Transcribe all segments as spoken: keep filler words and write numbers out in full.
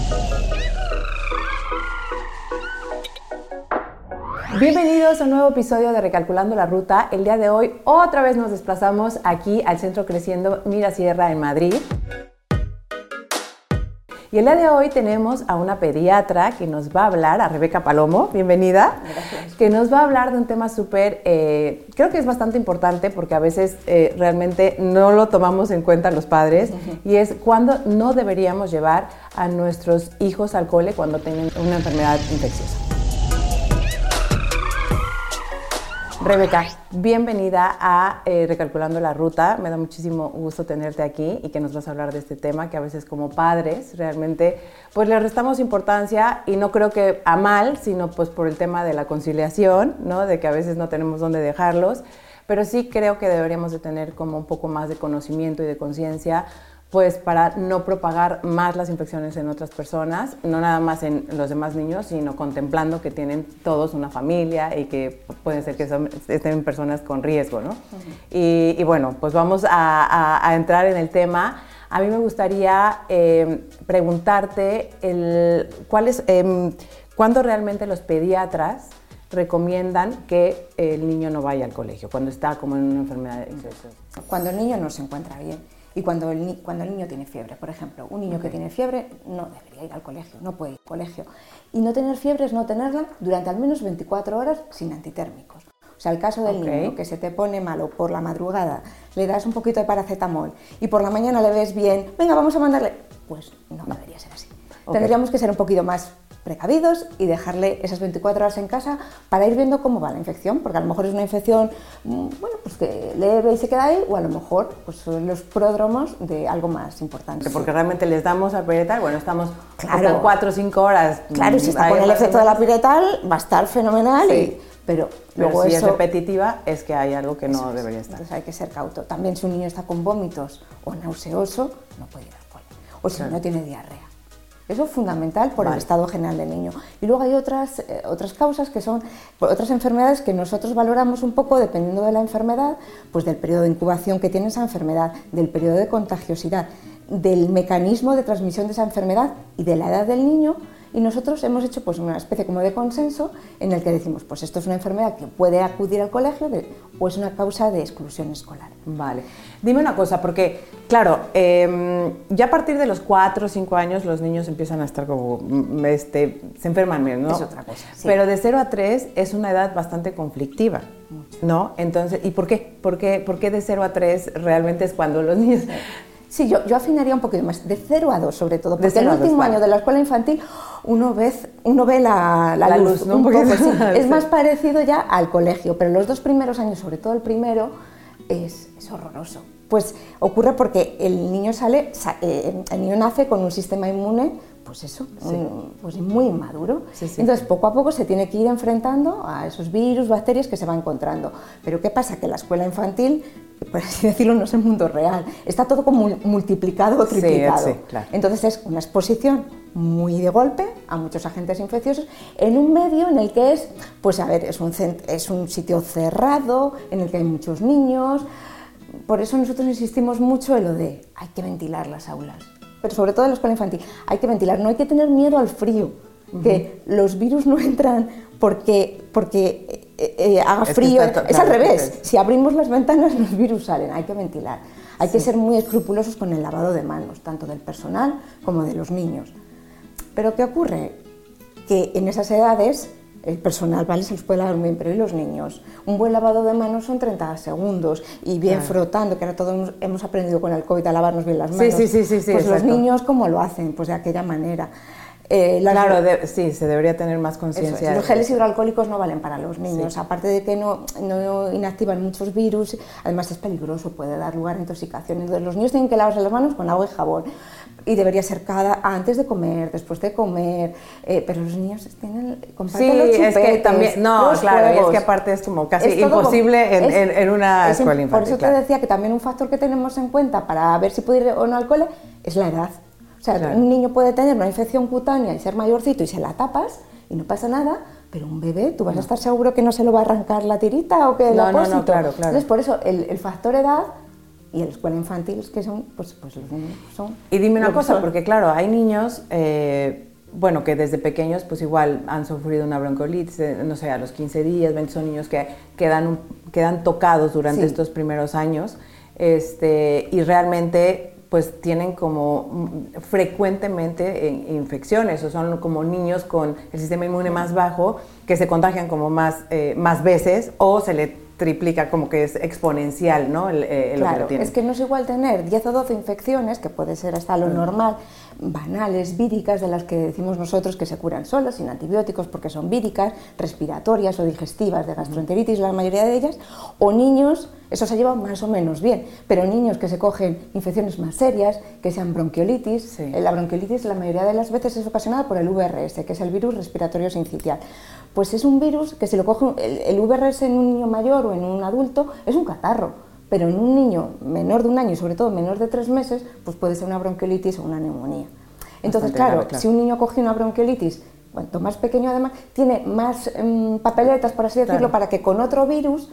Bienvenidos a un nuevo episodio de Recalculando la Ruta. El día de hoy otra vez nos desplazamos aquí al Centro Creciendo Mirasierra en Madrid. Y el día de hoy tenemos a una pediatra que nos va a hablar, a Rebeca Palomo, bienvenida. Gracias. Que nos va a hablar de un tema súper, eh, creo que es bastante importante porque a veces eh, realmente no lo tomamos en cuenta los padres, uh-huh. y es cuándo no deberíamos llevar a nuestros hijos al cole cuando tienen una enfermedad infecciosa. Rebeca, bienvenida a eh, Recalculando la Ruta. Me da muchísimo gusto tenerte aquí y que nos vas a hablar de este tema que a veces como padres realmente pues le restamos importancia, y no creo que a mal, sino pues por el tema de la conciliación, ¿no? De que a veces no tenemos dónde dejarlos, pero sí creo que deberíamos de tener como un poco más de conocimiento y de conciencia, pues para no propagar más las infecciones en otras personas, no nada más en los demás niños, sino contemplando que tienen todos una familia y que puede ser que son, estén personas con riesgo, ¿no? Uh-huh. y, y bueno, pues vamos a, a, a entrar en el tema. A mí me gustaría eh, preguntarte el, ¿cuál es, eh, cuándo realmente los pediatras recomiendan que el niño no vaya al colegio, cuando está como en una enfermedad infecciosa? Cuando el niño no se encuentra bien. Y cuando el, ni cuando el niño tiene fiebre, por ejemplo, un niño okay. que tiene fiebre no debería ir al colegio, no puede ir al colegio. Y no tener fiebre es no tenerla durante al menos veinticuatro horas sin antitérmicos. O sea, el caso del okay. niño que se te pone malo por la madrugada, le das un poquito de paracetamol y por la mañana le ves bien, venga, vamos a mandarle, pues no, no. debería ser así. Okay. Tendríamos que ser un poquito más precavidos y dejarle esas veinticuatro horas en casa para ir viendo cómo va la infección, porque a lo mejor es una infección, bueno, pues que leve y se queda ahí, o a lo mejor pues son los pródromos de algo más importante. Porque realmente les damos a piretal, bueno, estamos claro. cuatro o cinco horas. Claro, y si está con el efecto de la piretal va a estar fenomenal, sí. y, pero, pero luego si eso, es repetitiva es que hay algo que no es, debería estar. Entonces hay que ser cauto. También si un niño está con vómitos o nauseoso, no puede ir al cole. O si claro. no tiene diarrea. Eso es fundamental por vale. el estado general del niño. Y luego hay otras, eh, otras causas que son otras enfermedades que nosotros valoramos un poco dependiendo de la enfermedad, pues del periodo de incubación que tiene esa enfermedad, del periodo de contagiosidad, del mecanismo de transmisión de esa enfermedad y de la edad del niño. Y nosotros hemos hecho pues una especie como de consenso en el que decimos, pues esto es una enfermedad que puede acudir al colegio de, o es una causa de exclusión escolar. Vale. Dime una cosa, porque claro, eh, ya a partir de los cuatro o cinco años los niños empiezan a estar como, este, se enferman menos, ¿no? Es otra cosa, sí. Pero de cero a tres es una edad bastante conflictiva, mucho. ¿No? Entonces, ¿y por qué? ¿Por qué, por qué de cero a tres realmente es cuando los niños... Sí. Sí, yo, yo afinaría un poquito más, de cero a dos sobre todo, porque el último año de la escuela infantil uno ve, uno ve la, la, la luz, luz, ¿no? Un poco, sí. Es más parecido ya al colegio, pero los dos primeros años, sobre todo el primero, es, es horroroso. Pues ocurre porque el niño sale, eh, el niño nace con un sistema inmune, pues eso, sí. un, pues muy inmaduro. Sí, sí, Entonces, sí. poco a poco se tiene que ir enfrentando a esos virus, bacterias que se va encontrando. Pero ¿qué pasa? Que la escuela infantil, por así decirlo, no es el mundo real. Está todo como multiplicado o triplicado. Sí, sí, claro. Entonces es una exposición muy de golpe a muchos agentes infecciosos en un medio en el que es, pues a ver, es un, es un sitio cerrado, en el que hay muchos niños. Por eso nosotros insistimos mucho en lo de hay que ventilar las aulas. Pero sobre todo en la escuela infantil, hay que ventilar, no hay que tener miedo al frío, uh-huh. que los virus no entran porque, porque eh, eh, haga es frío, está, es claro, al revés, es. Si abrimos las ventanas los virus salen, hay que ventilar, hay sí. que ser muy escrupulosos con el lavado de manos, tanto del personal como de los niños. Pero ¿qué ocurre? Que en esas edades el personal, ¿vale? Se los puede lavar muy bien, pero ¿y los niños? Un buen lavado de manos son treinta segundos y bien claro. frotando, que ahora todos hemos, hemos aprendido con el COVID a lavarnos bien las manos. Sí, sí, sí, sí, pues sí, los niños, ¿cómo lo hacen? Pues de aquella manera. Eh, las... Claro, de, sí, se debería tener más conciencia. Es. Los geles hidroalcohólicos no valen para los niños, sí. aparte de que no, no inactivan muchos virus, además es peligroso, puede dar lugar a intoxicaciones. Entonces, los niños tienen que lavarse las manos con agua y jabón. Y debería ser cada antes de comer, después de comer, eh, pero los niños tienen comparten sí, los chupetes, es que también, no, claro, juegos. Y es que aparte es como casi es imposible como, en, es, en, en una es, escuela infantil. Por eso claro. te decía que también un factor que tenemos en cuenta para ver si puede ir o no al cole es la edad. O sea, claro. un niño puede tener una infección cutánea y ser mayorcito y se la tapas y no pasa nada, pero un bebé, ¿tú vas no. a estar seguro que no se lo va a arrancar la tirita o que el no, apósito? No, no, claro, claro. Entonces, por eso el, el factor edad y en la escuela infantil que son, pues, pues los niños son... Y dime una cosa, son. porque claro, hay niños, eh, bueno, que desde pequeños pues igual han sufrido una bronquiolitis, eh, no sé, a los quince días, veinte, son niños que quedan, un, quedan tocados durante sí. estos primeros años, este, y realmente pues tienen como frecuentemente infecciones, o son como niños con el sistema inmune más bajo, que se contagian como más, eh, más veces, o se le triplica, como que es exponencial, ¿no? El, el claro, lo que lo tienen. Es que no es igual tener diez o doce infecciones, que puede ser hasta lo normal, banales, víricas, de las que decimos nosotros que se curan solas, sin antibióticos, porque son víricas, respiratorias o digestivas, de gastroenteritis, la mayoría de ellas, o niños, eso se lleva más o menos bien, pero niños que se cogen infecciones más serias, que sean bronquiolitis. Sí. La bronquiolitis la mayoría de las veces es ocasionada por el V R S, que es el virus respiratorio sincitial. Pues es un virus que si lo coge el, el V R S en un niño mayor o en un adulto, es un catarro, pero en un niño menor de un año y sobre todo menor de tres meses, pues puede ser una bronquiolitis o una neumonía. Entonces, claro, grave, claro, si un niño coge una bronquiolitis, cuanto más pequeño además, tiene más um, papeletas, por así decirlo, claro, para que con otro virus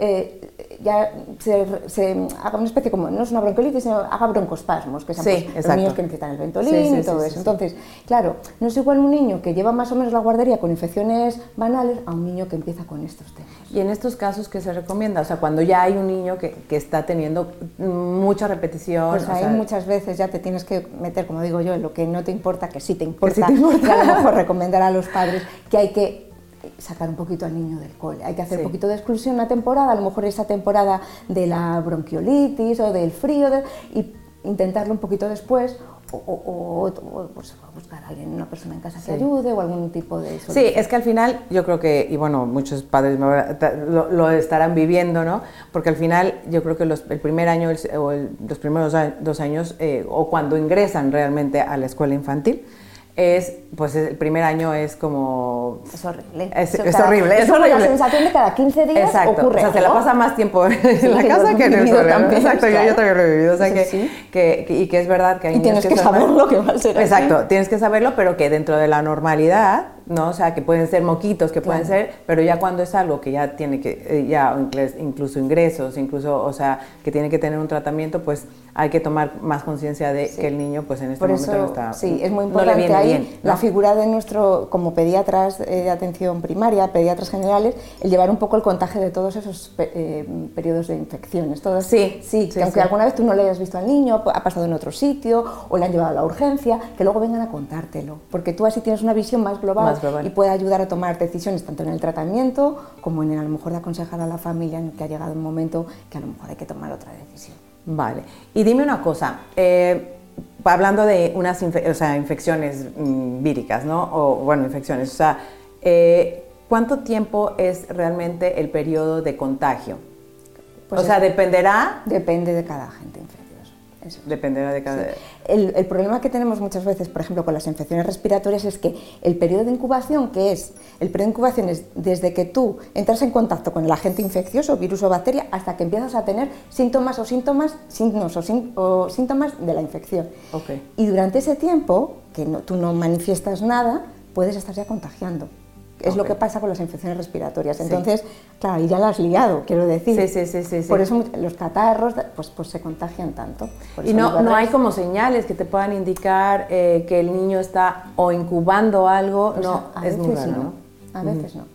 eh, ya se, se haga una especie como, no es una bronquiolitis, sino haga broncoespasmos, que son sí, pues, los niños que necesitan el Ventolin sí, sí, y todo sí, eso. Sí, Entonces, sí. claro, no es igual un niño que lleva más o menos la guardería con infecciones banales a un niño que empieza con estos temas. ¿Y en estos casos qué se recomienda? O sea, cuando ya hay un niño que, que está teniendo mucha repetición... Pues ahí sea... muchas veces ya te tienes que meter, como digo yo, en lo que no te importa, que sí te importa, que sí te importa. Y a lo mejor recomendar a los padres que hay que sacar un poquito al niño del cole, hay que hacer sí. un poquito de exclusión una temporada, a lo mejor esa temporada de la bronquiolitis o del frío, de, y intentarlo un poquito después, o, o, o, o pues, buscar a alguien, una persona en casa que sí. ayude o algún tipo de solución. Sí, es que al final yo creo que, y bueno, muchos padres lo, lo estarán viviendo, ¿no? Porque al final yo creo que los, el primer año el, o el, los primeros dos años, eh, o cuando ingresan realmente a la escuela infantil, es, pues el primer año es como... Es horrible. Es, es, es cada, horrible, es, es horrible. la sensación de cada quince días Exacto, ocurre o sea, algo. se la pasa más tiempo en sí, la que casa que en el cole. Exacto, claro. yo, yo también lo he vivido, o sea, sí, que, sí. Que, que, y que es verdad que hay y tienes que, que saberlo que va a ser Exacto, así. Tienes que saberlo, pero que dentro de la normalidad, ¿no? O sea, que pueden ser moquitos, que pueden claro. ser, pero ya cuando es algo que ya tiene que, ya incluso ingresos, incluso, o sea, que tiene que tener un tratamiento, pues hay que tomar más conciencia de sí. que el niño, pues en este Por momento eso, no está, sí, es muy importante no le viene ahí bien, ¿no? La figura de nuestro, como pediatras eh, de atención primaria, pediatras generales, el llevar un poco el contagio de todos esos eh, periodos de infecciones. Todos, sí, sí, sí, que aunque sí. alguna vez tú no le hayas visto al niño, ha pasado en otro sitio, o le han llevado a la urgencia, que luego vengan a contártelo, porque tú así tienes una visión más global, más global. Y puede ayudar a tomar decisiones tanto en el tratamiento como en el, a lo mejor de aconsejar a la familia en que ha llegado un momento que a lo mejor hay que tomar otra decisión. Vale, y dime una cosa, eh, hablando de unas infe o sea, infecciones mmm, víricas, ¿no? O bueno, infecciones, o sea, eh, ¿cuánto tiempo es realmente el periodo de contagio? Pues o sea, ¿dependerá? Depende de cada agente infeccioso. Eso. Dependerá de cada... Sí. El, el problema que tenemos muchas veces, por ejemplo, con las infecciones respiratorias es que el periodo de incubación, que es, el periodo de incubación es desde que tú entras en contacto con el agente infeccioso, virus o bacteria, hasta que empiezas a tener síntomas o síntomas, signos o, sín, o síntomas de la infección. Okay. Y durante ese tiempo, que no, tú no manifiestas nada, puedes estar ya contagiando. Es okay. lo que pasa con las infecciones respiratorias. Sí. Entonces, claro, y ya la has liado, quiero decir. Sí, sí, sí, sí, sí. Por eso los catarros pues, pues se contagian tanto. Por y no, no hay como señales que te puedan indicar eh, que el niño está o incubando algo. Pues no, a, a es muy raro, no. ¿no? A veces uh-huh.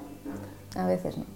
no. A veces no.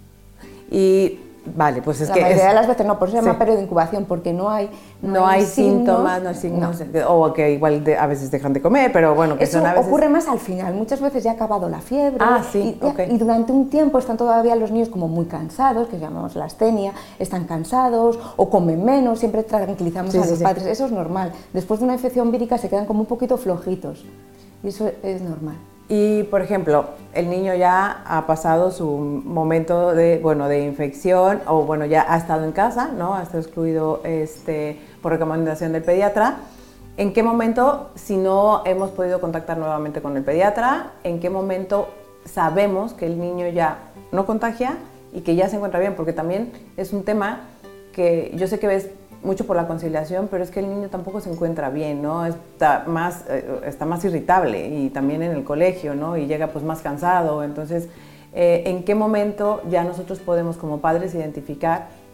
Y... Vale, pues es la que... La mayoría es, de las veces no, por eso se llama sí. periodo de incubación, porque no hay No, no hay, hay síntomas, no hay signos, no. o que igual de, a veces dejan de comer, pero bueno, que eso son a veces... ocurre más al final, muchas veces ya ha acabado la fiebre, ah, sí, y, okay. y durante un tiempo están todavía los niños como muy cansados, que llamamos la astenia, están cansados, o comen menos, siempre tranquilizamos sí, a sí, los sí. padres, eso es normal. Después de una infección vírica se quedan como un poquito flojitos, y eso es normal. Y, por ejemplo, el niño ya ha pasado su momento de, bueno, de infección, o bueno, ya ha estado en casa, ¿no? Ha estado excluido este, por recomendación del pediatra. ¿En qué momento, si no hemos podido contactar nuevamente con el pediatra, en qué momento sabemos que el niño ya no contagia y que ya se encuentra bien? Porque también es un tema que yo sé que ves mucho por la conciliación, pero es que el niño tampoco se encuentra bien, ¿no? Está más, eh, está más irritable, y también en el colegio, ¿no? Y llega pues más cansado. Entonces, eh, ¿en qué momento ya nosotros podemos como padres identificar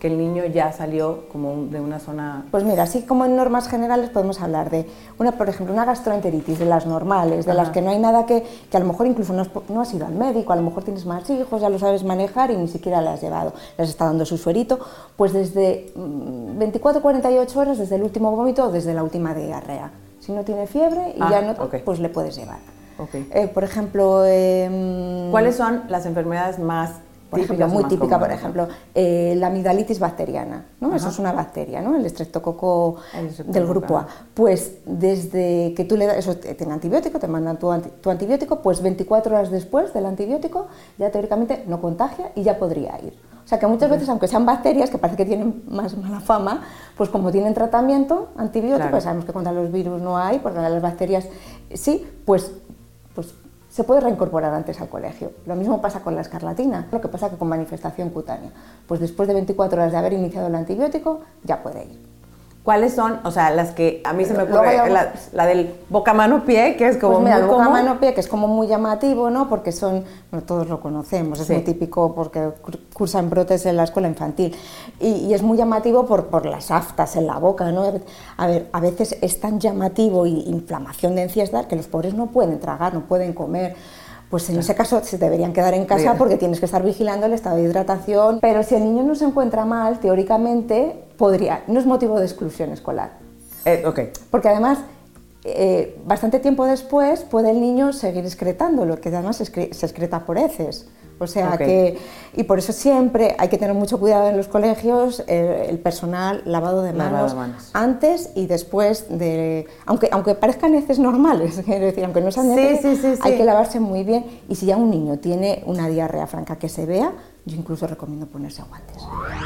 que el niño ya salió como de una zona? Pues mira, así como en normas generales podemos hablar de, una, por ejemplo, una gastroenteritis, de las normales, de Ajá. las que no hay nada que, que a lo mejor incluso no has, no has ido al médico, a lo mejor tienes más hijos, ya lo sabes manejar y ni siquiera le has llevado, les está dando su suerito, pues desde veinticuatro a cuarenta y ocho horas, desde el último vómito o desde la última diarrea. Si no tiene fiebre y ah, ya no, okay. pues le puedes llevar. Okay. Eh, por ejemplo... Eh, ¿Cuáles son las enfermedades más Por ejemplo, muy típica, por ejemplo, eh, la amigdalitis bacteriana, ¿no? Eso es una bacteria, ¿no? El estreptococo del grupo A. Pues desde que tú le das, eso tiene antibiótico, te mandan tu, anti, tu antibiótico, pues veinticuatro horas después del antibiótico ya teóricamente no contagia y ya podría ir. O sea que muchas veces, aunque sean bacterias, que parece que tienen más mala fama, pues como tienen tratamiento antibiótico, claro. sabemos que contra los virus no hay, porque las bacterias sí, pues, pues se puede reincorporar antes al colegio. Lo mismo pasa con la escarlatina, lo que pasa que con manifestación cutánea. Pues después de veinticuatro horas de haber iniciado el antibiótico, ya puede ir. ¿Cuáles son, o sea, las que a mí se me ocurre, la, la, la del boca-mano-pie, que es como pues mira, muy el boca-mano-pie, que es como muy llamativo, ¿no? Porque son, bueno, todos lo conocemos, es sí. muy típico porque cursan brotes en la escuela infantil. Y, y es muy llamativo por, por las aftas en la boca, ¿no? A ver, a veces es tan llamativo y inflamación de encías que los pobres no pueden tragar, no pueden comer. Pues en ese caso se deberían quedar en casa porque tienes que estar vigilando el estado de hidratación. Pero si el niño no se encuentra mal, teóricamente podría, no es motivo de exclusión escolar. Eh, okay. Porque además, eh, bastante tiempo después puede el niño seguir excretándolo, que además se, excre se excreta por heces. O sea okay. que, y por eso siempre hay que tener mucho cuidado en los colegios, el, el personal lavado de manos, lavado de manos antes y después de, aunque, aunque parezcan heces normales, quiero decir, aunque no sean heces, sí, sí, sí, hay sí. que lavarse muy bien y si ya un niño tiene una diarrea franca que se vea, yo incluso recomiendo ponerse guantes.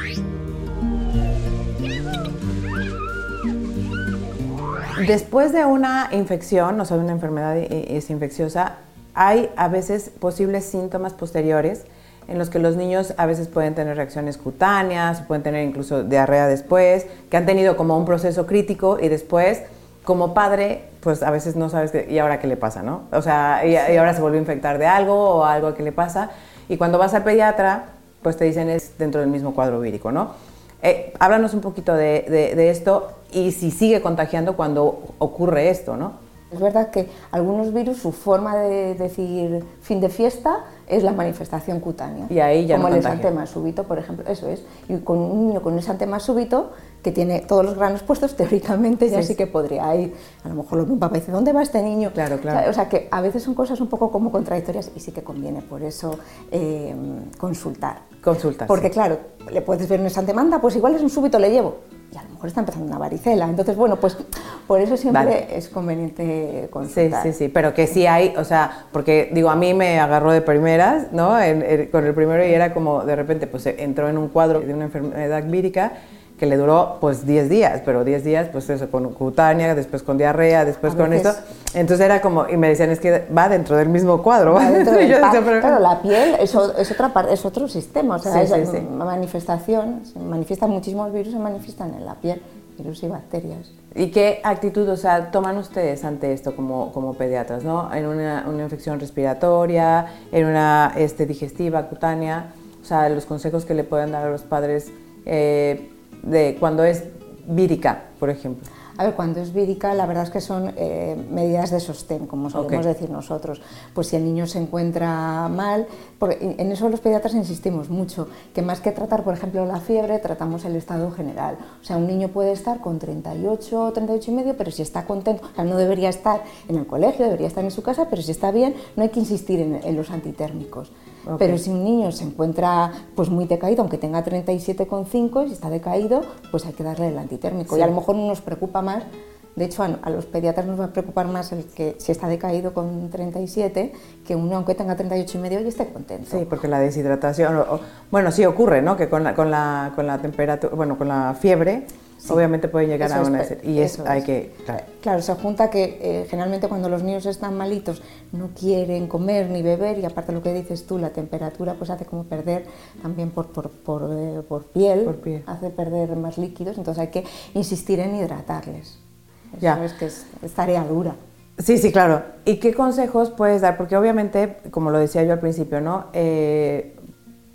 Después de una infección, o sea, una enfermedad es infecciosa, hay a veces posibles síntomas posteriores en los que los niños a veces pueden tener reacciones cutáneas, pueden tener incluso diarrea después, que han tenido como un proceso crítico y después, como padre, pues a veces no sabes qué, y ahora qué le pasa, ¿no? O sea, y, y ahora se volvió a infectar de algo o algo que le pasa, y cuando vas al pediatra, pues te dicen es dentro del mismo cuadro vírico, ¿no? Eh, háblanos un poquito de, de, de esto y si sigue contagiando cuando ocurre esto, ¿no? Es verdad que algunos virus, su forma de decir fin de fiesta es la manifestación cutánea. Y ahí ya como no el contagia. exantema súbito, por ejemplo, eso es. Y con un niño con un exantema súbito que tiene todos los granos puestos, teóricamente ya sí, sí que podría ir. A lo mejor lo que un papá dice, ¿dónde va este niño? Claro, claro. O sea, o sea, que a veces son cosas un poco como contradictorias y sí que conviene por eso eh, consultar. Consultar. Porque sí. claro, le puedes ver un exantema, pues igual es un súbito, le llevo. Y a lo mejor está empezando una varicela. Entonces, bueno, pues por eso siempre vale. es conveniente consultar. Sí, sí, sí, pero que sí hay, o sea, porque digo, a mí me agarró de primeras, ¿no? En, en, con el primero y era como, de repente, pues entró en un cuadro de una enfermedad vírica que le duró, pues, diez días, pero diez días, pues eso, con cutánea, después con diarrea, después a con veces... esto. Entonces era como, y me decían, es que va dentro del mismo cuadro. Va dentro del decía, pero... Claro, la piel es, es, otra parte, es otro sistema, o sea, sí, es sí, sí. manifestación, se manifiestan muchísimos virus, se manifiestan en la piel, virus y bacterias. ¿Y qué actitud, o sea, toman ustedes ante esto como, como pediatras, ¿no? En una, una infección respiratoria, en una este, digestiva, cutánea, o sea, los consejos que le pueden dar a los padres eh, de cuando es vírica, por ejemplo. A ver, cuando es vírica, la verdad es que son eh, medidas de sostén, como solemos okay. decir nosotros. Pues si el niño se encuentra mal, porque en eso los pediatras insistimos mucho, que más que tratar, por ejemplo, la fiebre, tratamos el estado general. O sea, un niño puede estar con treinta y ocho, treinta y ocho y medio, pero si está contento, o sea, no debería estar en el colegio, debería estar en su casa, pero si está bien, no hay que insistir en, en los antitérmicos. Okay. Pero si un niño se encuentra pues muy decaído, aunque tenga treinta y siete coma cinco, y si está decaído, pues hay que darle el antitérmico. Sí. Y a lo mejor no nos preocupa más, de hecho a, a los pediatras nos va a preocupar más el que si está decaído con treinta y siete, que uno aunque tenga treinta y ocho y medio y esté contento. Sí, porque la deshidratación, o, o, bueno, sí ocurre, ¿no? Que con la, con la, con la temperatura, bueno, con la fiebre, sí. obviamente pueden llegar eso a una... Es, y eso hay es. que... Claro. claro, se junta que eh, generalmente cuando los niños están malitos no quieren comer ni beber y aparte lo que dices tú, la temperatura pues hace como perder también por, por, por, eh, por, piel, por piel, hace perder más líquidos, entonces hay que insistir en hidratarles. Eso ya. es que es, es tarea dura. Sí, sí, claro. ¿Y qué consejos puedes dar? Porque obviamente, como lo decía yo al principio, ¿no? Eh,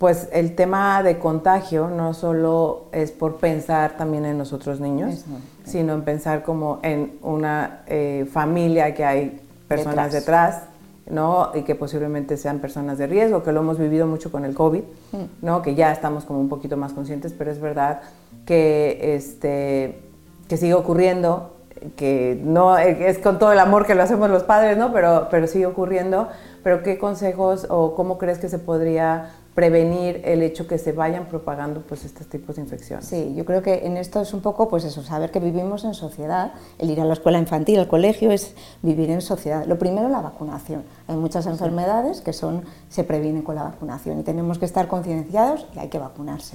pues el tema de contagio no solo es por pensar también en los otros niños, Eso, sí. sino en pensar como en una eh, familia que hay personas detrás. detrás, ¿no? Y que posiblemente sean personas de riesgo, que lo hemos vivido mucho con el COVID, mm. ¿no? Que ya estamos como un poquito más conscientes, pero es verdad que, este, que sigue ocurriendo, que no es con todo el amor que lo hacemos los padres, ¿no? Pero, pero sigue ocurriendo. Pero ¿qué consejos o cómo crees que se podría prevenir el hecho que se vayan propagando pues estos tipos de infecciones? Sí, yo creo que en esto es un poco pues eso, saber que vivimos en sociedad. El ir a la escuela infantil, al colegio, es vivir en sociedad. Lo primero, la vacunación. Hay muchas enfermedades que son, se previenen con la vacunación y tenemos que estar concienciados y hay que vacunarse.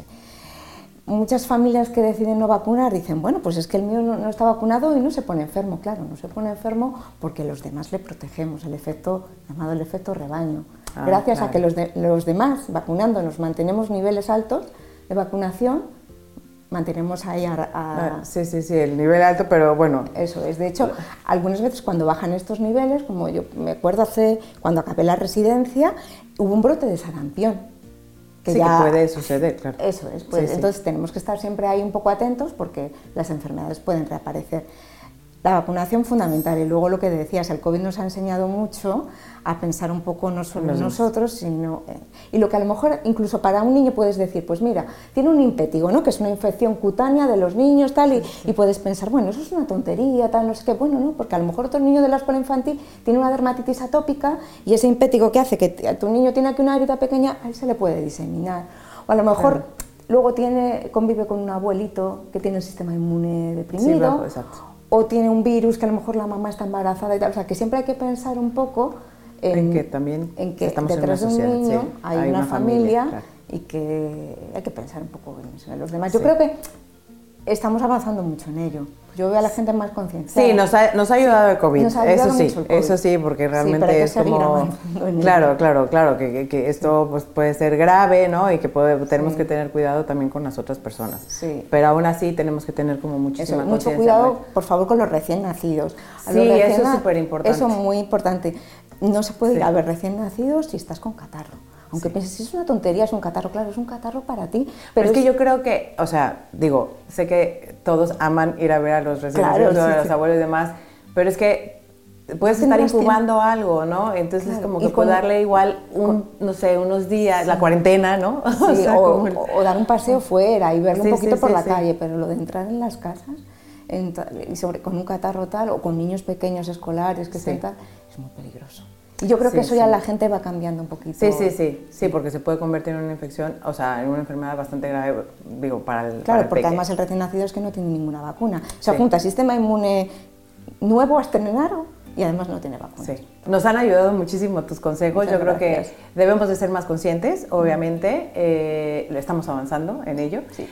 Muchas familias que deciden no vacunar dicen, bueno, pues es que el mío no, no está vacunado y no se pone enfermo. Claro, no se pone enfermo porque los demás le protegemos, el efecto llamado el efecto rebaño. Ah, Gracias claro. a que los, de, los demás, vacunándonos, mantenemos niveles altos de vacunación, mantenemos ahí a, a... Ah, sí, sí, sí, el nivel alto, pero bueno... Eso es, de hecho, algunas veces cuando bajan estos niveles, como yo me acuerdo hace, cuando acabé la residencia, hubo un brote de sarampión. Que sí, ya, que puede suceder, claro. Eso es, pues, sí, entonces sí. tenemos que estar siempre ahí un poco atentos porque las enfermedades pueden reaparecer. La vacunación fundamental y luego lo que decías, el COVID nos ha enseñado mucho a pensar un poco no solo en nosotros, sino... Eh, y lo que a lo mejor incluso para un niño puedes decir, pues mira, tiene un impétigo, ¿no? Que es una infección cutánea de los niños, tal, y, y puedes pensar, bueno, eso es una tontería, tal, no sé qué, bueno, ¿no? Porque a lo mejor otro niño de la escuela infantil tiene una dermatitis atópica y ese impétigo que hace que tu niño tiene aquí una herida pequeña, a él se le puede diseminar. O a lo mejor... Claro. Luego tiene, convive con un abuelito que tiene el sistema inmune deprimido, sí, claro, exacto. O tiene un virus que a lo mejor la mamá está embarazada y tal, o sea que siempre hay que pensar un poco en, en que también en que estamos detrás en una de un niño sí, hay, hay una, una familia, familia claro. Y que hay que pensar un poco en eso, en los demás. Yo sí. creo que estamos avanzando mucho en ello. Yo veo a la gente más concienciada. Sí, nos ha, nos ha ayudado el COVID, ha ayudado eso sí, mucho el COVID. Eso sí, porque realmente sí, es como... Claro, claro, claro, que, que esto pues, puede ser grave, ¿no? Y que puede, tenemos sí. que tener cuidado también con las otras personas. Sí. Pero aún así tenemos que tener como muchísima eso, mucho cuidado, ¿no? Por favor, con los recién nacidos. A sí, recién eso es súper importante. Eso es muy importante. No se puede sí. ir a ver recién nacidos si estás con catarro. Aunque sí. pienses, si es una tontería, es un catarro, claro, es un catarro para ti. Pero, pero es, es que yo creo que, o sea, digo, sé que todos aman ir a ver a los recién nacidos, claro, sí, a los sí. abuelos y demás, pero es que puedes estar incubando algo, ¿no? Entonces claro. es como que puedes darle igual, un, no sé, unos días, sí. la cuarentena, ¿no? Sí, o, sea, o, como... o dar un paseo fuera y verlo sí, un poquito sí, por sí, la sí. calle, pero lo de entrar en las casas, en, y sobre, con un catarro tal, o con niños pequeños escolares que sí. estén tal, es muy peligroso. Y yo creo sí, que eso sí. ya la gente va cambiando un poquito. Sí, sí, sí, sí, porque se puede convertir en una infección, o sea, en una enfermedad bastante grave, digo, para el Claro, para el porque peque. además el recién nacido es que no tiene ninguna vacuna. O sea, sí. junta sistema inmune nuevo a estrenado y además no tiene vacuna. Sí. Nos han ayudado muchísimo tus consejos. Muchas Yo creo gracias. que debemos de ser más conscientes, obviamente, eh, estamos avanzando en ello. Sí.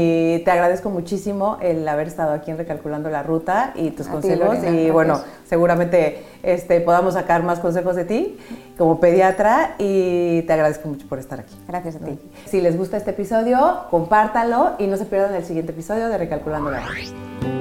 Y te agradezco muchísimo el haber estado aquí en Recalculando la Ruta y tus a consejos. Ti, Lorena, y gracias. Bueno, seguramente este, podamos sacar más consejos de ti como pediatra y te agradezco mucho por estar aquí. Gracias a ti. Si les gusta este episodio, compártanlo y no se pierdan el siguiente episodio de Recalculando la Ruta.